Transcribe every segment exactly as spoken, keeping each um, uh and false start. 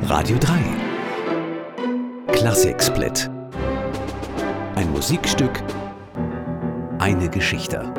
Radio drei. Klassiksplit. Ein Musikstück, eine Geschichte.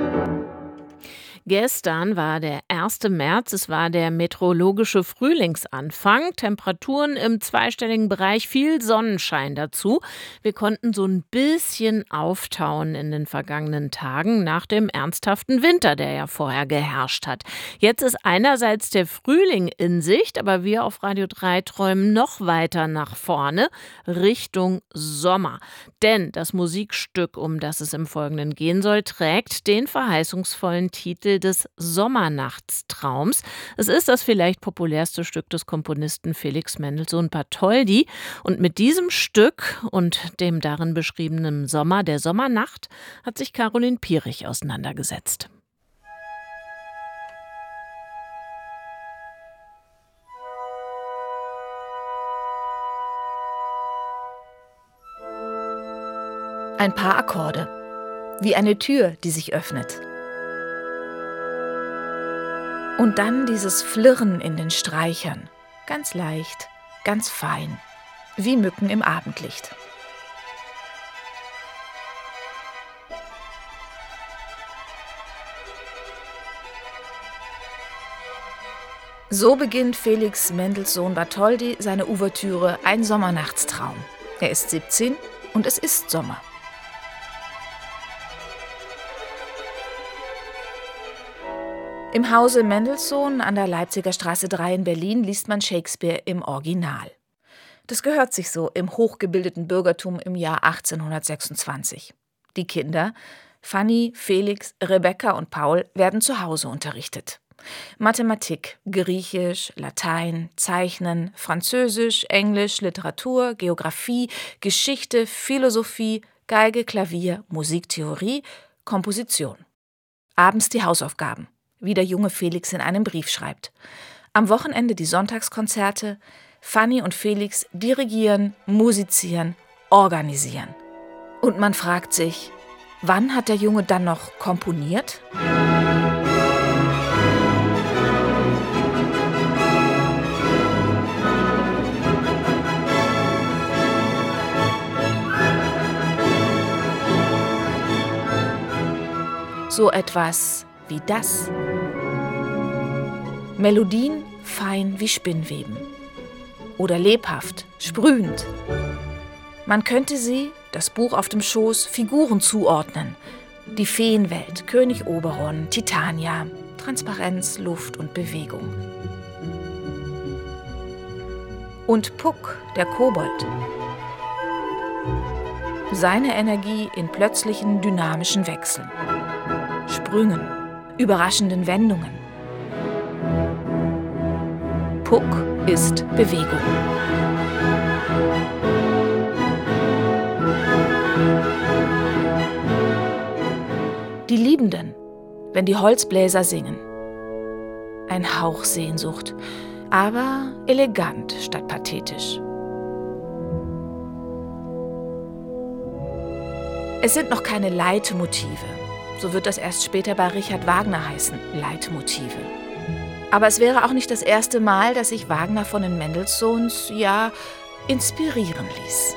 Gestern war der erste März, es war der meteorologische Frühlingsanfang. Temperaturen im zweistelligen Bereich, viel Sonnenschein dazu. Wir konnten so ein bisschen auftauen in den vergangenen Tagen nach dem ernsthaften Winter, der ja vorher geherrscht hat. Jetzt ist einerseits der Frühling in Sicht, aber wir auf Radio drei träumen noch weiter nach vorne, Richtung Sommer. Denn das Musikstück, um das es im Folgenden gehen soll, trägt den verheißungsvollen Titel des Sommernachtstraums. Es ist das vielleicht populärste Stück des Komponisten Felix Mendelssohn Bartholdy. Und mit diesem Stück und dem darin beschriebenen Sommer, der Sommernacht, hat sich Caroline Pierich auseinandergesetzt. Ein paar Akkorde, wie eine Tür, die sich öffnet. Und dann dieses Flirren in den Streichern, ganz leicht, ganz fein, wie Mücken im Abendlicht. So beginnt Felix Mendelssohn Bartholdy seine Ouvertüre Ein Sommernachtstraum. Er ist siebzehn und es ist Sommer. Im Hause Mendelssohn an der Leipziger Straße drei in Berlin liest man Shakespeare im Original. Das gehört sich so im hochgebildeten Bürgertum im Jahr achtzehnhundertsechsundzwanzig. Die Kinder, Fanny, Felix, Rebecca und Paul, werden zu Hause unterrichtet. Mathematik, Griechisch, Latein, Zeichnen, Französisch, Englisch, Literatur, Geographie, Geschichte, Philosophie, Geige, Klavier, Musiktheorie, Komposition. Abends die Hausaufgaben, wie der junge Felix in einem Brief schreibt. Am Wochenende die Sonntagskonzerte. Fanny und Felix dirigieren, musizieren, organisieren. Und man fragt sich, wann hat der Junge dann noch komponiert? So etwas wie das. Melodien fein wie Spinnweben. Oder lebhaft, sprühend. Man könnte sie, das Buch auf dem Schoß, Figuren zuordnen. Die Feenwelt, König Oberon, Titania, Transparenz, Luft und Bewegung. Und Puck, der Kobold. Seine Energie in plötzlichen, dynamischen Wechseln. Sprüngen, überraschenden Wendungen. Puck ist Bewegung. Die Liebenden, wenn die Holzbläser singen. Ein Hauch Sehnsucht, aber elegant statt pathetisch. Es sind noch keine Leitmotive. So wird das erst später bei Richard Wagner heißen, Leitmotive. Aber es wäre auch nicht das erste Mal, dass sich Wagner von den Mendelssohns, ja, inspirieren ließ.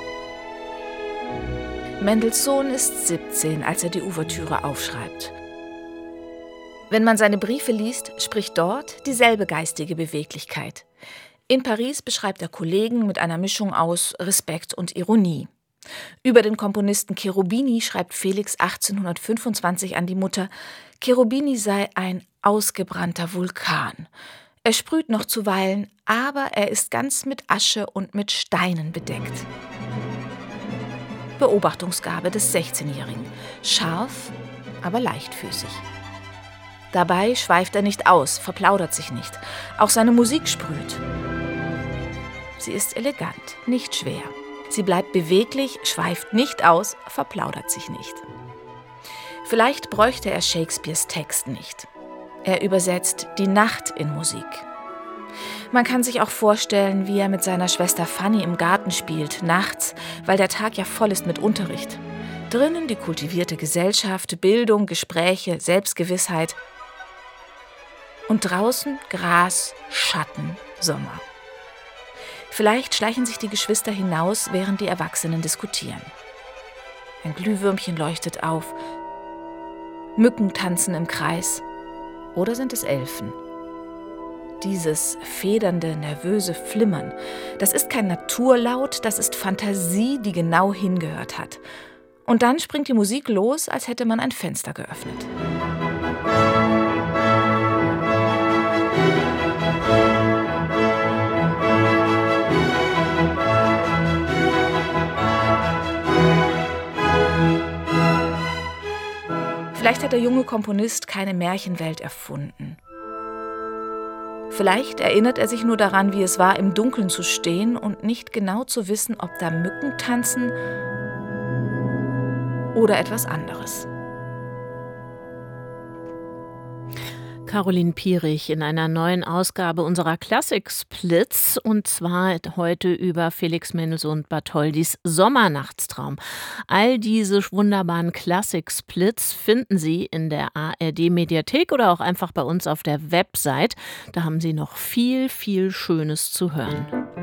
Mendelssohn ist siebzehn, als er die Ouvertüre aufschreibt. Wenn man seine Briefe liest, spricht dort dieselbe geistige Beweglichkeit. In Paris beschreibt er Kollegen mit einer Mischung aus Respekt und Ironie. Über den Komponisten Cherubini schreibt Felix achtzehnhundertfünfundzwanzig an die Mutter, Cherubini sei ein ausgebrannter Vulkan. Er sprüht noch zuweilen, aber er ist ganz mit Asche und mit Steinen bedeckt. Beobachtungsgabe des sechzehnjährigen. Scharf, aber leichtfüßig. Dabei schweift er nicht aus, verplaudert sich nicht. Auch seine Musik sprüht. Sie ist elegant, nicht schwer. Sie bleibt beweglich, schweift nicht aus, verplaudert sich nicht. Vielleicht bräuchte er Shakespeares Text nicht. Er übersetzt die Nacht in Musik. Man kann sich auch vorstellen, wie er mit seiner Schwester Fanny im Garten spielt, nachts, weil der Tag ja voll ist mit Unterricht. Drinnen die kultivierte Gesellschaft, Bildung, Gespräche, Selbstgewissheit. Und draußen Gras, Schatten, Sommer. Vielleicht schleichen sich die Geschwister hinaus, während die Erwachsenen diskutieren. Ein Glühwürmchen leuchtet auf. Mücken tanzen im Kreis. Oder sind es Elfen? Dieses federnde, nervöse Flimmern, das ist kein Naturlaut, das ist Fantasie, die genau hingehört hat. Und dann springt die Musik los, als hätte man ein Fenster geöffnet. Vielleicht hat der junge Komponist keine Märchenwelt erfunden. Vielleicht erinnert er sich nur daran, wie es war, im Dunkeln zu stehen und nicht genau zu wissen, ob da Mücken tanzen oder etwas anderes. Caroline Piering in einer neuen Ausgabe unserer Klassik-Splits, und zwar heute über Felix Mendelssohn Bartholdys Sommernachtstraum. All diese wunderbaren Klassik-Splits finden Sie in der A R D-Mediathek oder auch einfach bei uns auf der Website. Da haben Sie noch viel, viel Schönes zu hören.